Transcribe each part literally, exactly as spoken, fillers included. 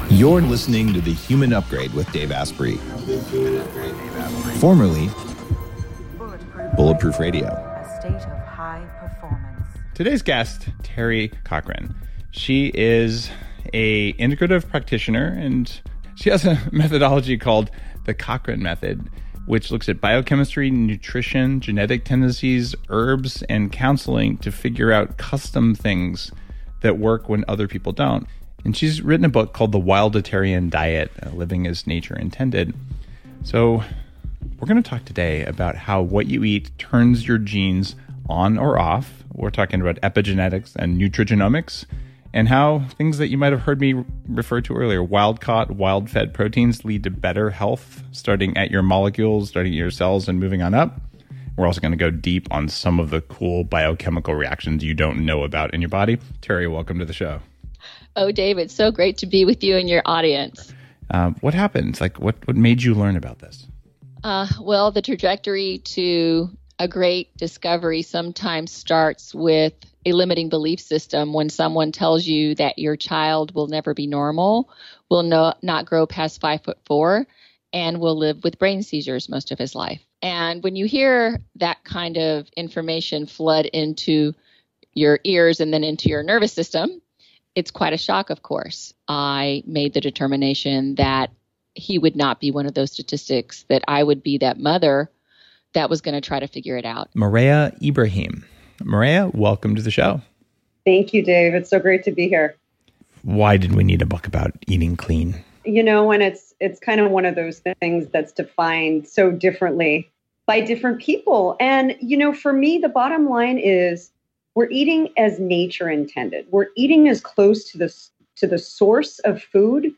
You're listening to The Human Upgrade with Dave Asprey, formerly Bulletproof Radio. A state of high performance. Today's guest, Terry Cochran. She is a integrative practitioner, and she has a methodology called the Cochran Method, which looks at biochemistry, nutrition, genetic tendencies, herbs, and counseling to figure out custom things that work when other people don't. And she's written a book called The Wilditarian Diet, uh, Living as Nature Intended. So we're going to talk today about how what you eat turns your genes on or off. We're talking about epigenetics and nutrigenomics, and how things that you might have heard me refer to earlier, wild-caught, wild-fed proteins lead to better health, starting at your molecules, starting at your cells, and moving on up. We're also going to go deep on some of the cool biochemical reactions you don't know about in your body. Terry, welcome to the show. Oh, Dave, it's so great to be with you and your audience. Um, what happened? Like, what, what made you learn about this? Uh, well, the trajectory to a great discovery sometimes starts with a limiting belief system when someone tells you that your child will never be normal, will no, not grow past five foot four, and will live with brain seizures most of his life. And when you hear that kind of information flood into your ears and then into your nervous system, it's quite a shock, of course. I made the determination that he would not be one of those statistics, that I would be that mother that was going to try to figure it out. Maria Ibrahim. Maria, welcome to the show. Thank you, Dave. It's so great to be here. Why did we need a book about eating clean? You know, and it's it's kind of one of those things that's defined so differently by different people. And, you know, for me, the bottom line is we're eating as nature intended. We're eating as close to the, to the source of food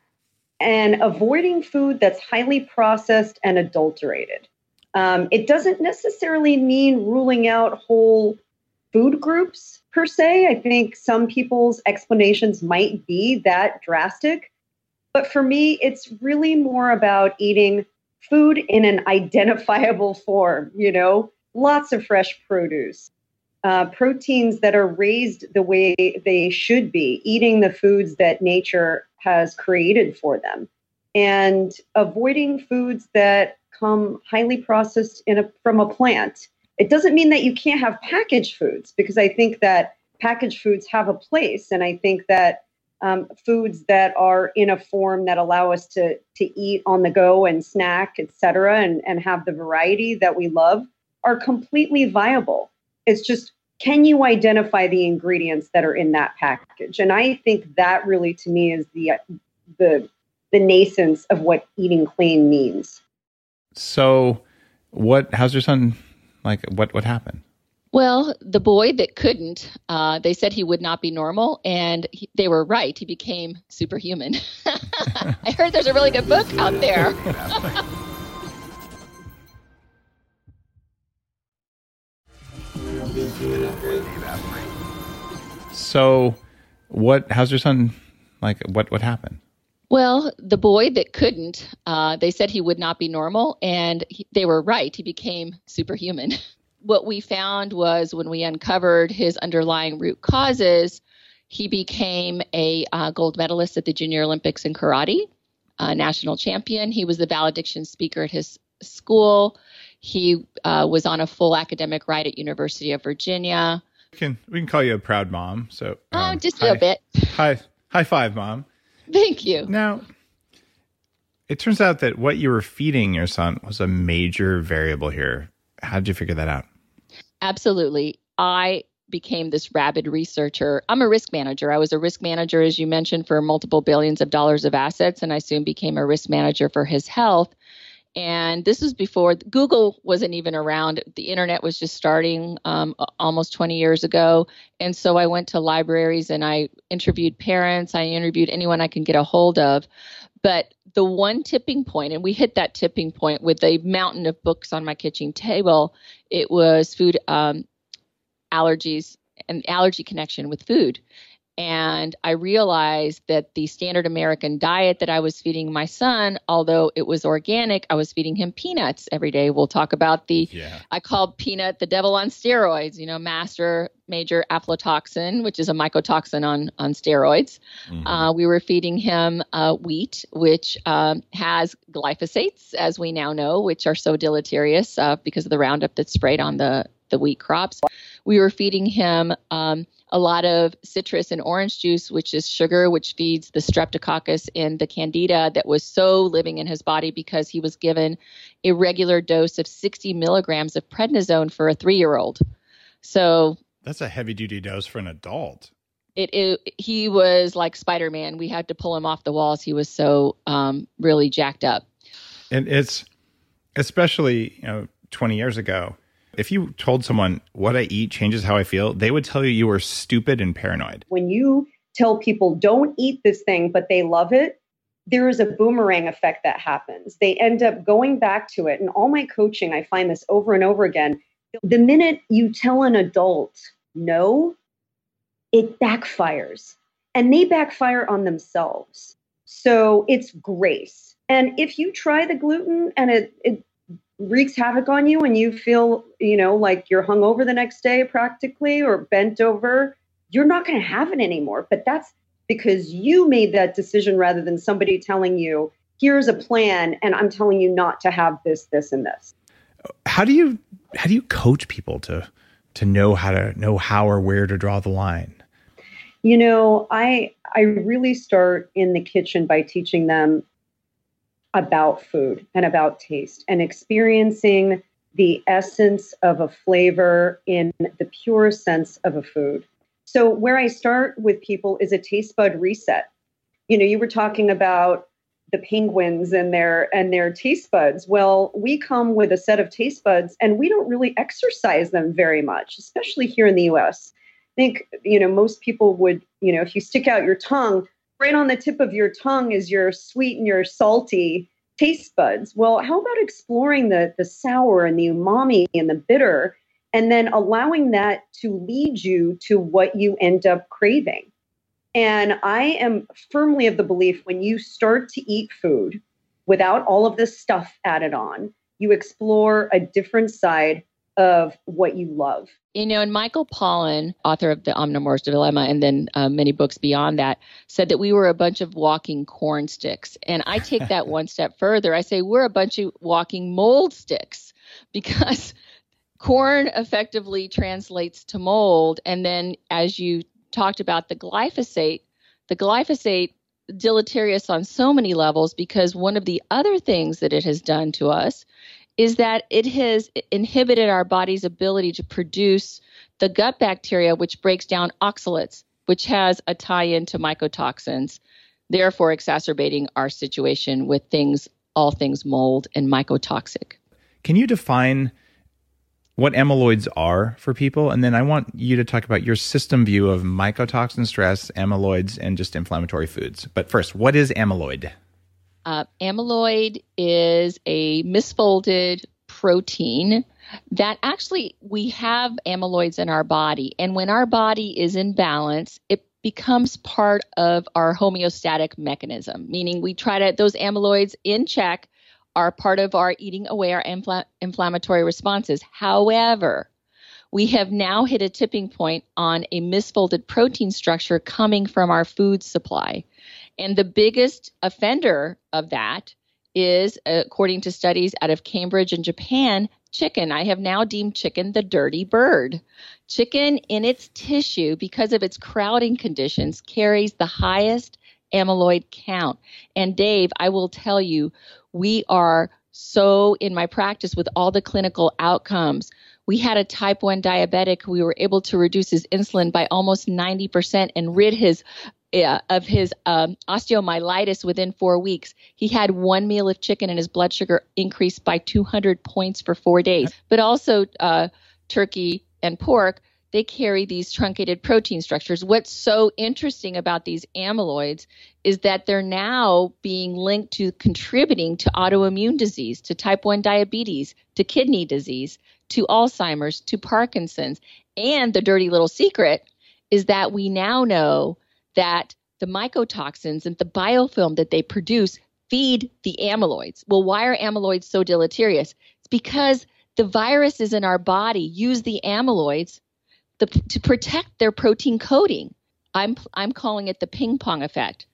and avoiding food that's highly processed and adulterated. Um, it doesn't necessarily mean ruling out whole food groups per se. I think some people's explanations might be that drastic. But for me, it's really more about eating food in an identifiable form, you know, lots of fresh produce, uh, proteins that are raised the way they should be, eating the foods that nature has created for them, and avoiding foods that come highly processed in a, from a plant. It doesn't mean that you can't have packaged foods, because I think that packaged foods have a place. And I think that um, foods that are in a form that allow us to, to eat on the go and snack, et cetera, and, and have the variety that we love are completely viable. It's just, can you identify the ingredients that are in that package? And I think that really, to me, is the the the nascence of what eating clean means. So what, how's your son, like, what, what happened? Well, the boy that couldn't, uh, they said he would not be normal, and he, they were right. He became superhuman. I heard there's a really good book out there. So what, how's your son, like, what, what happened? Well, the boy that couldn't, uh, they said he would not be normal, and he, they were right. He became superhuman. What we found was when we uncovered his underlying root causes, he became a uh, gold medalist at the Junior Olympics in karate, a national champion. He was the valediction speaker at his school. He uh, was on a full academic ride at University of Virginia. We can, we can call you a proud mom. So um, oh, just high, a bit. High, high five, Mom. Thank you. Now, it turns out that what you were feeding your son was a major variable here. How did you figure that out? Absolutely. I became this rabid researcher. I'm a risk manager. I was a risk manager, as you mentioned, for multiple billions of dollars of assets, and I soon became a risk manager for his health. And this was before Google wasn't even around. The internet was just starting um, almost twenty years ago. And so I went to libraries and I interviewed parents. I interviewed anyone I can get a hold of. But the one tipping point, and we hit that tipping point with a mountain of books on my kitchen table, it was food um, allergies and allergy connection with food. And I realized that the standard American diet that I was feeding my son, although it was organic, I was feeding him peanuts every day. We'll talk about the, yeah. I called peanut the devil on steroids, you know, master major aflatoxin, which is a mycotoxin on, on steroids. Mm-hmm. Uh, we were feeding him uh, wheat, which um, has glyphosates, as we now know, which are so deleterious uh, because of the Roundup that's sprayed on the, the wheat crops. We were feeding him um, a lot of citrus and orange juice, which is sugar, which feeds the streptococcus and the candida that was so living in his body because he was given a regular dose of sixty milligrams of prednisone for a three-year-old. So that's a heavy-duty dose for an adult. It, it he was like Spider-Man. We had to pull him off the walls. He was so um, really jacked up. And it's especially, you know, twenty years ago, if you told someone what I eat changes how I feel, they would tell you you were stupid and paranoid. When you tell people don't eat this thing, but they love it, there is a boomerang effect that happens. They end up going back to it. And all my coaching, I find this over and over again. The minute you tell an adult no, it backfires. And they backfire on themselves. So it's grace. And if you try the gluten and it, it wreaks havoc on you and you feel, you know, like you're hungover the next day practically or bent over, you're not going to have it anymore. But that's because you made that decision rather than somebody telling you, here's a plan and I'm telling you not to have this, this, and this. How do you how do you coach people to to know how to know how or where to draw the line? You know, I I really start in the kitchen by teaching them about food and about taste and experiencing the essence of a flavor in the purest sense of a food. So where I start with people is a taste bud reset. You know, you were talking about the penguins and their and their taste buds. Well, we come with a set of taste buds and we don't really exercise them very much, especially here in the U S. I think, you know, most people would, you know, if you stick out your tongue, right on the tip of your tongue is your sweet and your salty taste buds. Well, how about exploring the, the sour and the umami and the bitter, and then allowing that to lead you to what you end up craving? And I am firmly of the belief when you start to eat food without all of this stuff added on, you explore a different side of what you love. You know, and Michael Pollan, author of The Omnivore's Dilemma and then uh, many books beyond that, said that we were a bunch of walking corn sticks. And I take that one step further. I say we're a bunch of walking mold sticks because corn effectively translates to mold. And then as you talked about the glyphosate, the glyphosate deleterious on so many levels because one of the other things that it has done to us is that it has inhibited our body's ability to produce the gut bacteria, which breaks down oxalates, which has a tie-in to mycotoxins, therefore exacerbating our situation with things, all things mold and mycotoxic. Can you define what amyloids are for people? And then I want you to talk about your system view of mycotoxin stress, amyloids, and just inflammatory foods. But first, what is amyloid? Uh, amyloid is a misfolded protein that actually we have amyloids in our body. And when our body is in balance, it becomes part of our homeostatic mechanism, meaning we try to, those amyloids in check are part of our eating aware infl- inflammatory responses. However, we have now hit a tipping point on a misfolded protein structure coming from our food supply. And the biggest offender of that is, according to studies out of Cambridge and Japan, chicken. I have now deemed chicken the dirty bird. Chicken in its tissue, because of its crowding conditions, carries the highest amyloid count. And Dave, I will tell you, we are so, in my practice with all the clinical outcomes, we had a type one diabetic who we were able to reduce his insulin by almost ninety percent and rid his uh, of his um, osteomyelitis within four weeks. He had one meal of chicken and his blood sugar increased by two hundred points for four days. But also uh, turkey and pork, they carry these truncated protein structures. What's so interesting about these amyloids is that they're now being linked to contributing to autoimmune disease, to type one diabetes, to kidney disease, to Alzheimer's, to Parkinson's. And the dirty little secret is that we now know that the mycotoxins and the biofilm that they produce feed the amyloids. Well, why are amyloids so deleterious? It's because the viruses in our body use the amyloids the, to protect their protein coding. I'm I'm calling it the ping pong effect.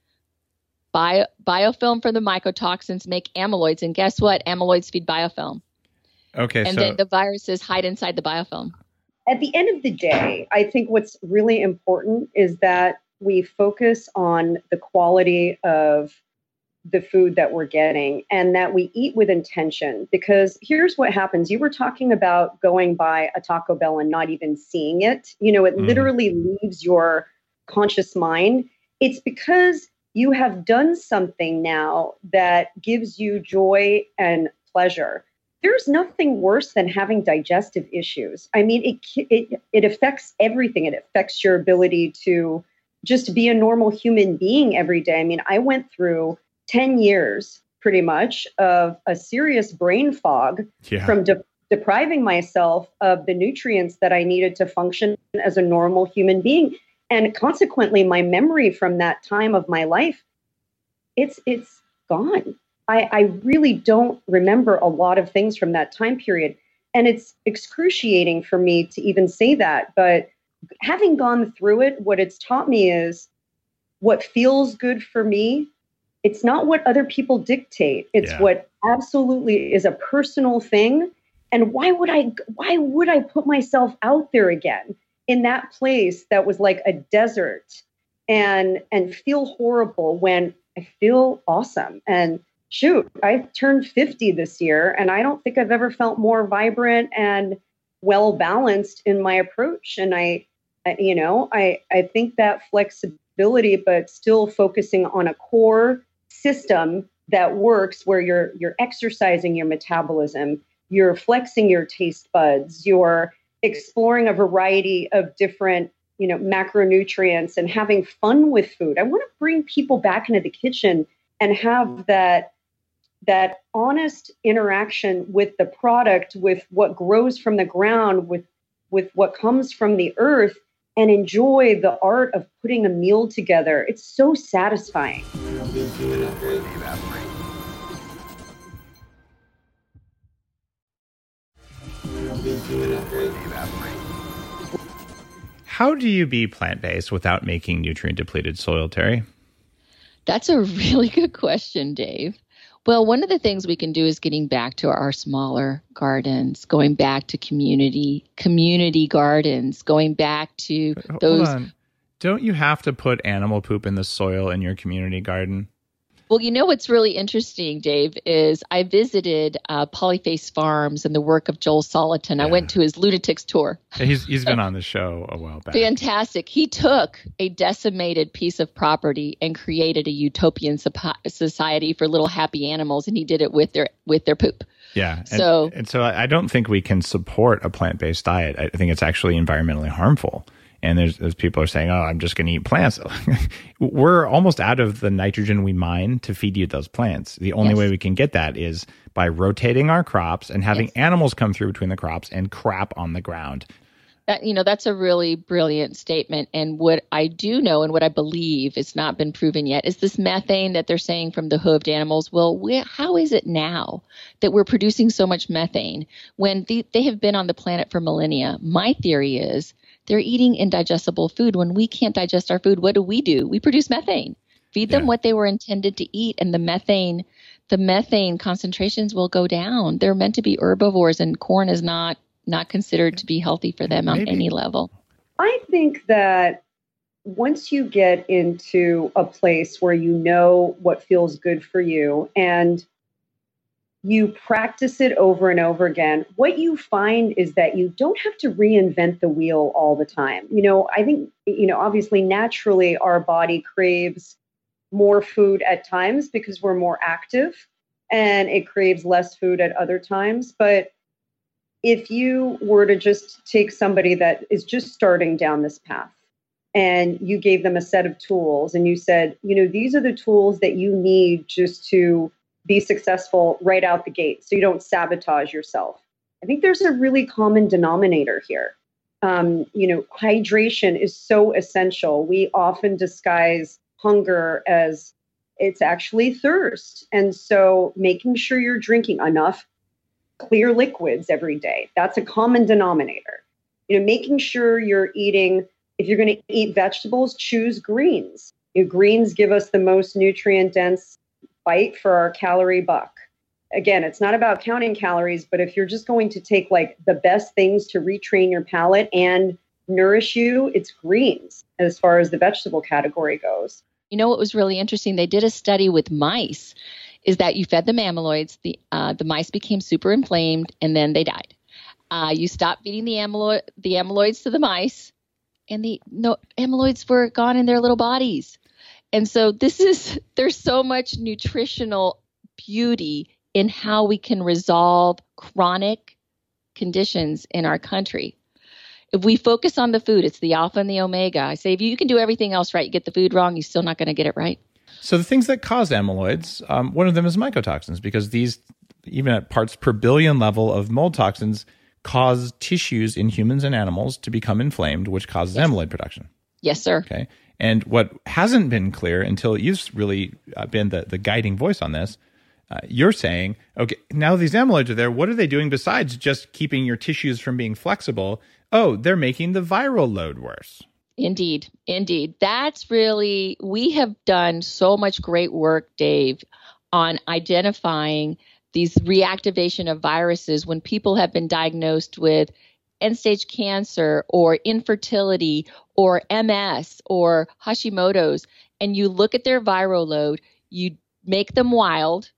Bio, biofilm from the mycotoxins make amyloids, and guess what? Amyloids feed biofilm. Okay, and so then the viruses hide inside the biofilm. At the end of the day, I think what's really important is that we focus on the quality of the food that we're getting and that we eat with intention. Because here's what happens. You were talking about going by a Taco Bell and not even seeing it. You know, it mm. literally leaves your conscious mind. It's because you have done something now that gives you joy and pleasure. There's nothing worse than having digestive issues. I mean, it, it it affects everything. It affects your ability to just be a normal human being every day. I mean, I went through ten years pretty much of a serious brain fog yeah. from de- depriving myself of the nutrients that I needed to function as a normal human being. And consequently, my memory from that time of my life, it's it's gone. I, I really don't remember a lot of things from that time period. And it's excruciating for me to even say that. But having gone through it, what it's taught me is what feels good for me. It's not what other people dictate. It's yeah. what absolutely is a personal thing. And why would I why would I put myself out there again in that place that was like a desert and and feel horrible when I feel awesome? And shoot, I turned fifty this year, and I don't think I've ever felt more vibrant and well-balanced in my approach. And I, you know, I, I think that flexibility, but still focusing on a core system that works where you're, you're exercising your metabolism, you're flexing your taste buds, you're exploring a variety of different, you know, macronutrients and having fun with food. I want to bring people back into the kitchen and have that that honest interaction with the product, with what grows from the ground, with with what comes from the earth, and enjoy the art of putting a meal together. It's so satisfying. How do you be plant-based without making nutrient-depleted soil, Terry? That's a really good question, Dave. Well, one of the things we can do is getting back to our smaller gardens, going back to community community gardens, going back to Hold those. on. Don't you have to put animal poop in the soil in your community garden? Well, you know what's really interesting, Dave, is I visited uh, Polyface Farms and the work of Joel Salatin. Yeah. I went to his Lunatics tour. Yeah, he's he's been on the show a while back. Fantastic. He took a decimated piece of property and created a utopian society for little happy animals, and he did it with their with their poop. Yeah. And so, and so I don't think we can support a plant-based diet. I think it's actually environmentally harmful. And there's, there's people are saying, oh, I'm just going to eat plants. We're almost out of the nitrogen we mine to feed you those plants. The only yes. way we can get that is by rotating our crops and having yes. animals come through between the crops and crap on the ground. That, you know, that's a really brilliant statement. And what I do know and what I believe, it's not been proven yet, is this methane that they're saying from the hooved animals. Well, we, how is it now that we're producing so much methane when the, they have been on the planet for millennia? My theory is they're eating indigestible food. When we can't digest our food, what do we do? We produce methane. Feed them yeah. what they were intended to eat, and the methane, the methane concentrations will go down. They're meant to be herbivores, and corn is not not considered to be healthy for them Maybe. on any level. I think that once you get into a place where you know what feels good for you and you practice it over and over again, what you find is that you don't have to reinvent the wheel all the time. You know, I think, you know, obviously, naturally, our body craves more food at times because we're more active, and it craves less food at other times. But if you were to just take somebody that is just starting down this path and you gave them a set of tools and you said, you know, these are the tools that you need just to be successful right out the gate so you don't sabotage yourself. I think there's a really common denominator here. Um, you know, hydration is so essential. We often disguise hunger as it's actually thirst. And so making sure you're drinking enough clear liquids every day, that's a common denominator. You know, making sure you're eating, if you're going to eat vegetables, choose greens. You know, greens give us the most nutrient dense bite for our calorie buck. Again, it's not about counting calories, but if you're just going to take like the best things to retrain your palate and nourish you, it's greens as far as the vegetable category goes. You know what was really interesting? They did a study with mice, is that you fed them amyloids, the uh, the mice became super inflamed, and then they died. Uh, you stopped feeding the amyloid the amyloids to the mice, and the no amyloids were gone in their little bodies. And so this is there's so much nutritional beauty in how we can resolve chronic conditions in our country. If we focus on the food, it's the alpha and the omega. I say if you can do everything else right, you get the food wrong, you're still not going to get it right. So the things that cause amyloids, um, one of them is mycotoxins, because these, even at parts per billion level of mold toxins, cause tissues in humans and animals to become inflamed, which causes yes. amyloid production. Yes, sir. Okay. And what hasn't been clear until you've really uh, been the, the guiding voice on this, uh, you're saying, okay, now these amyloids are there. What are they doing besides just keeping your tissues from being flexible? Oh, they're making the viral load worse. Indeed. Indeed. That's really, we have done so much great work, Dave, on identifying these reactivation of viruses when people have been diagnosed with end-stage cancer or infertility or M S or Hashimoto's, and you look at their viral load, you make them wild,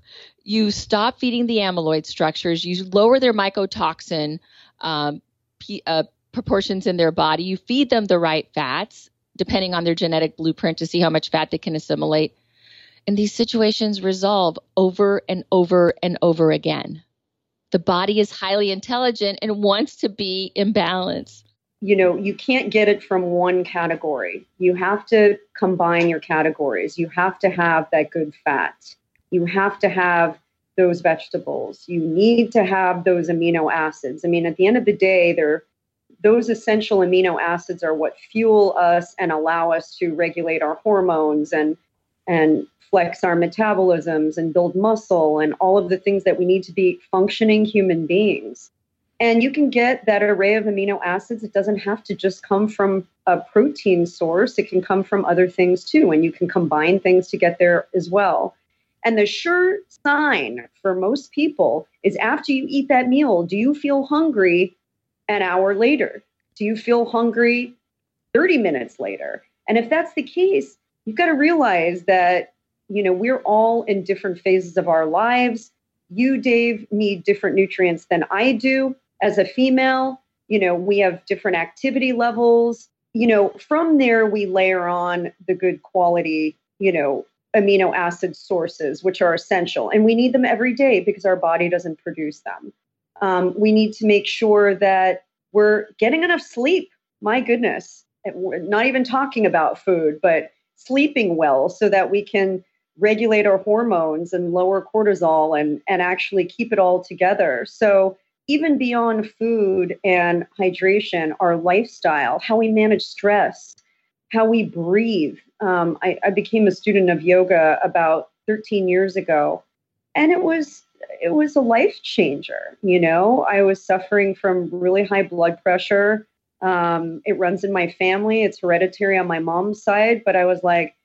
you stop feeding the amyloid structures, you lower their mycotoxin um, p- uh, proportions in their body, you feed them the right fats, depending on their genetic blueprint to see how much fat they can assimilate. And these situations resolve over and over and over again. The body is highly intelligent and wants to be in balance. You know, you can't get it from one category. You have to combine your categories. You have to have that good fat. You have to have those vegetables. You need to have those amino acids. I mean, at the end of the day, they're those essential amino acids are what fuel us and allow us to regulate our hormones and and flex our metabolisms and build muscle and all of the things that we need to be functioning human beings. And you can get that array of amino acids. It doesn't have to just come from a protein source. It can come from other things too. And you can combine things to get there as well. And the sure sign for most people is after you eat that meal, do you feel hungry an hour later? Do you feel hungry thirty minutes later? And if that's the case, you've got to realize that, you know, we're all in different phases of our lives. You, Dave, need different nutrients than I do. As a female, you know, we have different activity levels. You know, from there, we layer on the good quality, you know, amino acid sources, which are essential. And we need them every day because our body doesn't produce them. Um, we need to make sure that we're getting enough sleep. My goodness, we're not even talking about food, but sleeping well so that we can regulate our hormones and lower cortisol and, and actually keep it all together. So even beyond food and hydration, our lifestyle, how we manage stress, how we breathe. Um, I, I became a student of yoga about thirteen years ago, and it was it was a life changer. You know, I was suffering from really high blood pressure. Um, it runs in my family. It's hereditary on my mom's side, but I was like,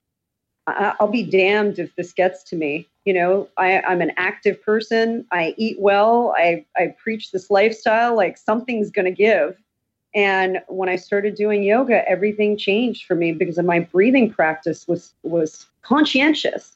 I- I'll be damned if this gets to me. You know, I, I'm an active person. I eat well. I, I preach this lifestyle, like something's going to give. And when I started doing yoga, everything changed for me because of my breathing practice was, was conscientious.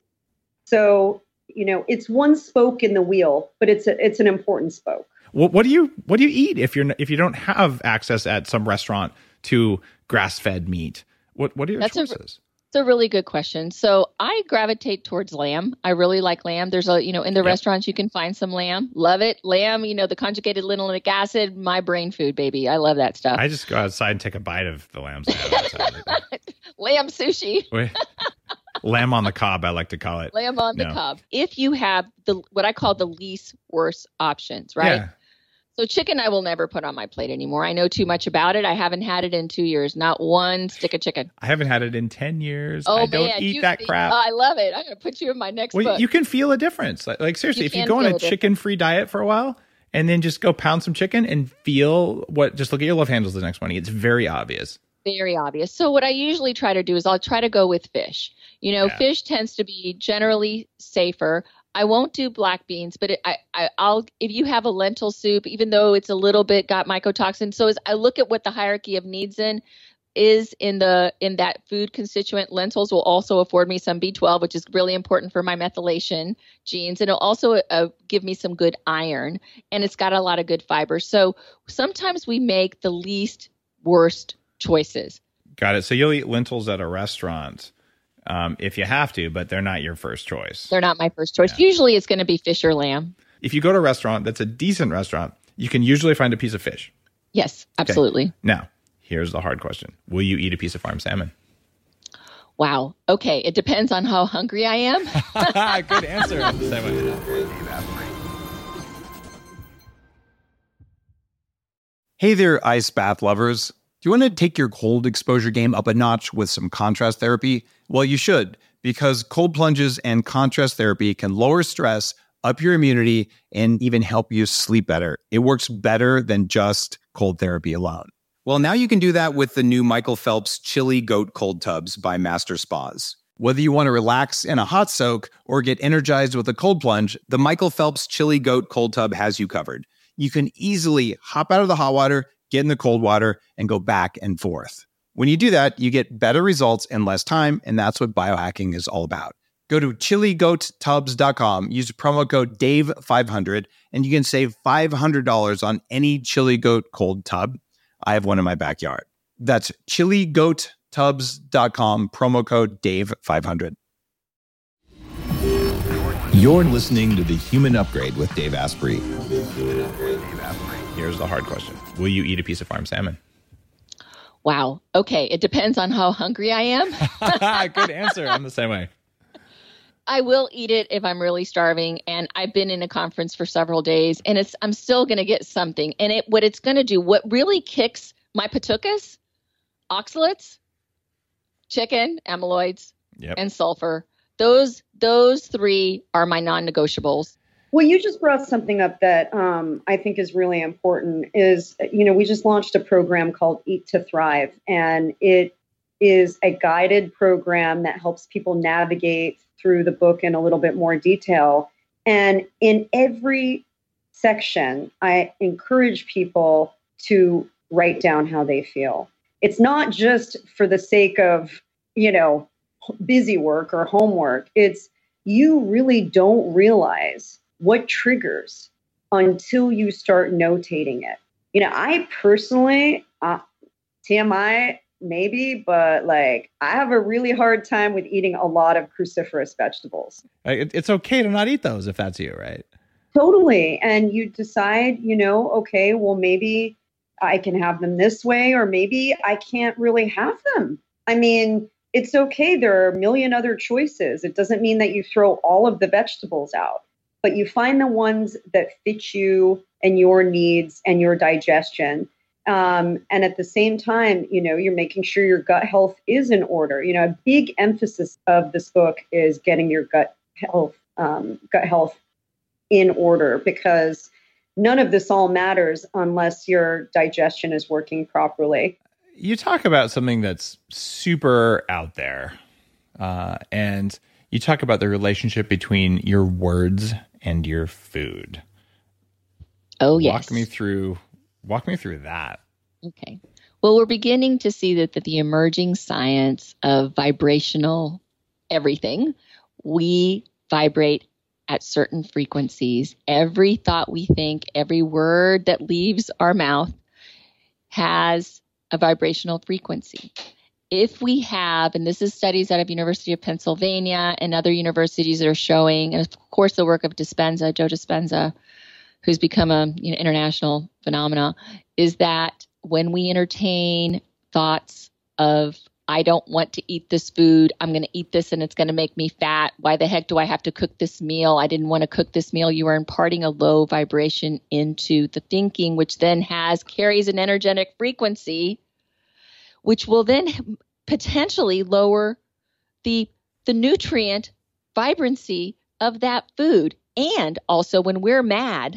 So, you know, it's one spoke in the wheel, but it's a, it's an important spoke. What, what do you what do you eat if you're if you don't have access at some restaurant to grass-fed meat? What what are your That's choices? A, it's a really good question. So I gravitate towards lamb. I really like lamb. There's a you know in the yep. restaurants you can find some lamb. Love it. Lamb. You know the conjugated linoleic acid. My brain food, baby. I love that stuff. I just go outside and take a bite of the lamb. Lamb sushi. Wait. Lamb on the cob, I like to call it. Lamb on no. the cob. If you have the what I call the least worst options, right? Yeah. So chicken I will never put on my plate anymore. I know too much about it. I haven't had it in two years. Not one stick of chicken. I haven't had it in ten years. Oh, I don't man, eat you, that crap. Oh, I love it. I'm going to put you in my next Well, book. you can feel a difference. Like, like seriously, You if you can go on feel a a chicken-free diet for a while and then just go pound some chicken and feel what, just look at your love handles the next morning. It's very obvious. Very obvious. So what I usually try to do is I'll try to go with fish. You know, Yeah. fish tends to be generally safer. I won't do black beans, but it, I, I, I'll if you have a lentil soup, even though it's a little bit got mycotoxin. So as I look at what the hierarchy of needs in is in the in that food constituent, lentils will also afford me some B twelve, which is really important for my methylation genes, and it'll also uh, give me some good iron, and it's got a lot of good fiber. So sometimes we make the least worst choices. Got it. So you'll eat lentils at a restaurant um, if you have to, but they're not your first choice. They're not my first choice. Yeah. Usually it's going to be fish or lamb. If you go to a restaurant that's a decent restaurant, you can usually find a piece of fish. Yes, absolutely. Now, here's the hard question. Will you eat a piece of farm salmon? Wow. Okay. It depends on how hungry I am. Good answer. Hey there, ice bath lovers. Do you want to take your cold exposure game up a notch with some contrast therapy? Well, you should, because cold plunges and contrast therapy can lower stress, up your immunity, and even help you sleep better. It works better than just cold therapy alone. Well, now you can do that with the new Michael Phelps Chili Goat Cold Tubs by Master Spas. Whether you want to relax in a hot soak or get energized with a cold plunge, the Michael Phelps Chili Goat Cold Tub has you covered. You can easily hop out of the hot water, get in the cold water, and go back and forth. When you do that, you get better results in less time, and that's what biohacking is all about. Go to chili goat tubs dot com, use promo code Dave five hundred, and you can save five hundred dollars on any Chili Goat cold tub. I have one in my backyard. That's chili goat tubs dot com, promo code Dave five hundred. You're listening to The Human Upgrade with Dave Asprey. Here's the hard question. Will you eat a piece of farm salmon? Wow. Okay. It depends on how hungry I am. Good answer. I'm the same way. I will eat it if I'm really starving, and I've been in a conference for several days, and it's I'm still going to get something. And it what it's going to do, what really kicks my pitucas, oxalates, chicken, amyloids, Yep. and sulfur. Those those three are my non-negotiables. Well, you just brought something up that um, I think is really important is, you know, we just launched a program called Eat to Thrive, and it is a guided program that helps people navigate through the book in a little bit more detail. And in every section, I encourage people to write down how they feel. It's not just for the sake of, you know, busy work or homework. It's you really don't realize what triggers until you start notating it. You know, I personally, uh, T M I, maybe, but like I have a really hard time with eating a lot of cruciferous vegetables. It- It's okay to not eat those if that's you, right? Totally. And you decide, you know, okay, well, maybe I can have them this way, or maybe I can't really have them. I mean, it's okay. There are a million other choices. It doesn't mean that you throw all of the vegetables out, but you find the ones that fit you and your needs and your digestion. Um, and at the same time, you know, you're making sure your gut health is in order. You know, a big emphasis of this book is getting your gut health, um, gut health in order, because none of this all matters unless your digestion is working properly. You talk about something that's super out there, uh, and you talk about the relationship between your words and your food. Oh, yes. Walk me through. Walk me through that. Okay. Well, we're beginning to see that, that the emerging science of vibrational everything, we vibrate at certain frequencies. Every thought we think, every word that leaves our mouth has a vibrational frequency. If we have, and this is studies out of University of Pennsylvania and other universities that are showing, and of course the work of Dispenza, Joe Dispenza, who's become a you know, international phenomena, is that when we entertain thoughts of I don't want to eat this food. I'm going to eat this and it's going to make me fat. Why the heck do I have to cook this meal? I didn't want to cook this meal. You are imparting a low vibration into the thinking, which then has carries an energetic frequency, which will then potentially lower the the nutrient vibrancy of that food. And also when we're mad,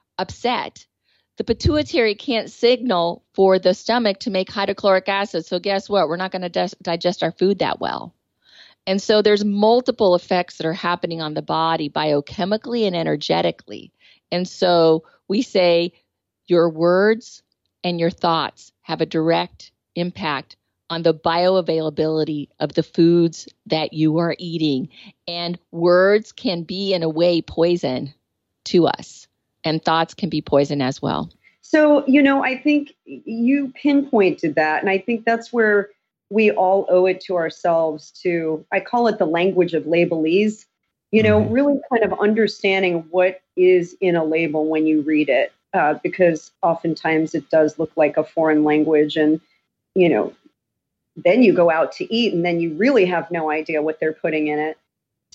upset, the pituitary can't signal for the stomach to make hydrochloric acid. So guess what? We're not going to des- digest our food that well. And so there's multiple effects that are happening on the body biochemically and energetically. And so we say your words and your thoughts have a direct impact on the bioavailability of the foods that you are eating. And words can be, in a way, poison to us. And thoughts can be poison as well. So, you know, I think you pinpointed that. And I think that's where we all owe it to ourselves to, I call it the language of labelese, you know, mm-hmm. really kind of understanding what is in a label when you read it, uh, because oftentimes it does look like a foreign language. And, you know, then you go out to eat and then you really have no idea what they're putting in it.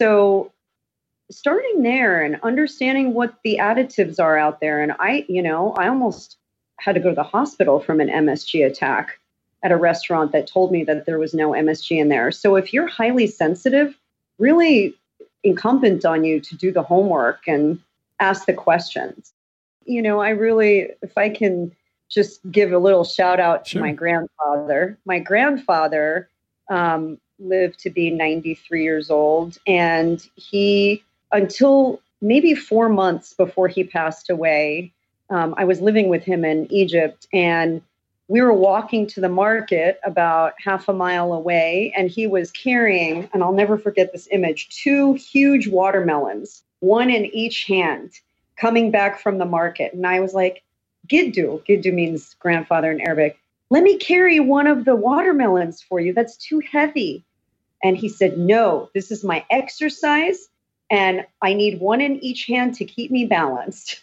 So starting there and understanding what the additives are out there. And I, you know, I almost had to go to the hospital from an M S G attack at a restaurant that told me that there was no M S G in there. So if you're highly sensitive, really incumbent on you to do the homework and ask the questions. You know, I really, if I can just give a little shout out to sure. my grandfather. My grandfather um, lived to be ninety-three years old, and he, until maybe four months before he passed away, um, I was living with him in Egypt, and we were walking to the market about half a mile away, and he was carrying, and I'll never forget this image, two huge watermelons, one in each hand, coming back from the market. And I was like, Giddu, Giddu means grandfather in Arabic, let me carry one of the watermelons for you. That's too heavy. And he said, no, this is my exercise, and I need one in each hand to keep me balanced.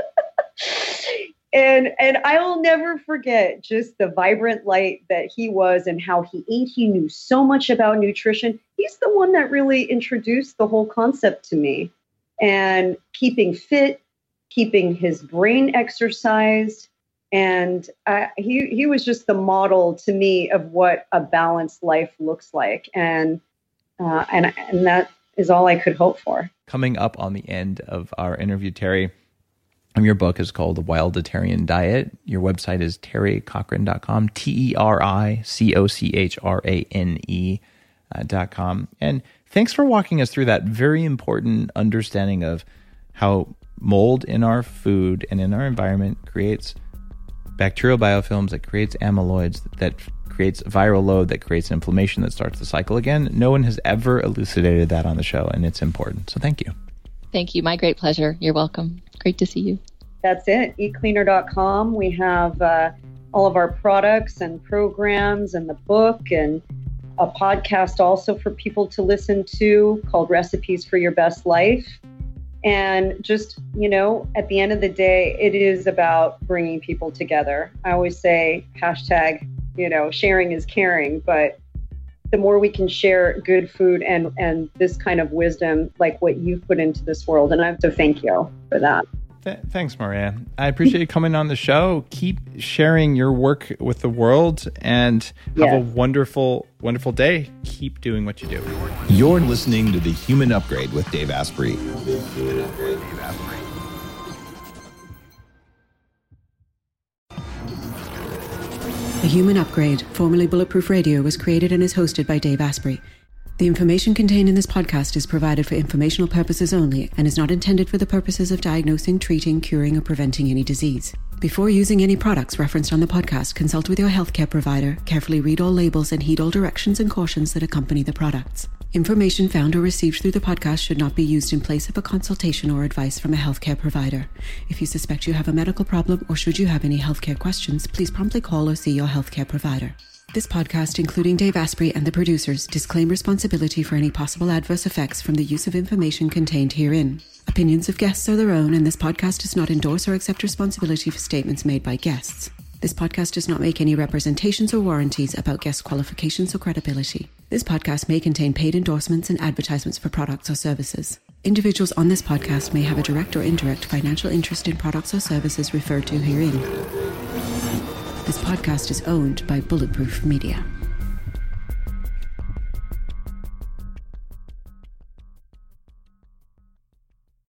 and and I will never forget just the vibrant light that he was and how he ate. He knew so much about nutrition. He's the one that really introduced the whole concept to me. And keeping fit, keeping his brain exercised. And uh, he he was just the model to me of what a balanced life looks like. And uh, and and that is all I could hope for. Coming up on the end of our interview, Terry, your book is called The Wilditarian Diet. Your website is terry cochran dot com, T E R I C O C H R A N E uh, dot com. And thanks for walking us through that very important understanding of how mold in our food and in our environment creates bacterial biofilms, that creates amyloids, that creates viral load, that creates inflammation, that starts the cycle again. No one has ever elucidated that on the show, and it's important. So thank you. Thank you. My great pleasure. You're welcome. Great to see you. That's it. eat cleaner dot com. We have uh, all of our products and programs and the book and a podcast also for people to listen to called Recipes for Your Best Life. And just, you know, at the end of the day, it is about bringing people together. I always say hashtag, you know, sharing is caring, but the more we can share good food and, and this kind of wisdom, like what you've put into this world. And I have to thank you for that. Th- thanks, Maria. I appreciate you coming on the show. Keep sharing your work with the world and have yes. a wonderful, wonderful day. Keep doing what you do. You're listening to The Human Upgrade with Dave Asprey. The Human Upgrade, formerly Bulletproof Radio, was created and is hosted by Dave Asprey. The information contained in this podcast is provided for informational purposes only and is not intended for the purposes of diagnosing, treating, curing, or preventing any disease. Before using any products referenced on the podcast, consult with your healthcare provider, carefully read all labels, and heed all directions and cautions that accompany the products. Information found or received through the podcast should not be used in place of a consultation or advice from a healthcare provider. If you suspect you have a medical problem or should you have any healthcare questions, please promptly call or see your healthcare provider. This podcast, including Dave Asprey and the producers, disclaim responsibility for any possible adverse effects from the use of information contained herein. Opinions of guests are their own, and this podcast does not endorse or accept responsibility for statements made by guests. This podcast does not make any representations or warranties about guest qualifications or credibility. This podcast may contain paid endorsements and advertisements for products or services. Individuals on this podcast may have a direct or indirect financial interest in products or services referred to herein. This podcast is owned by Bulletproof Media.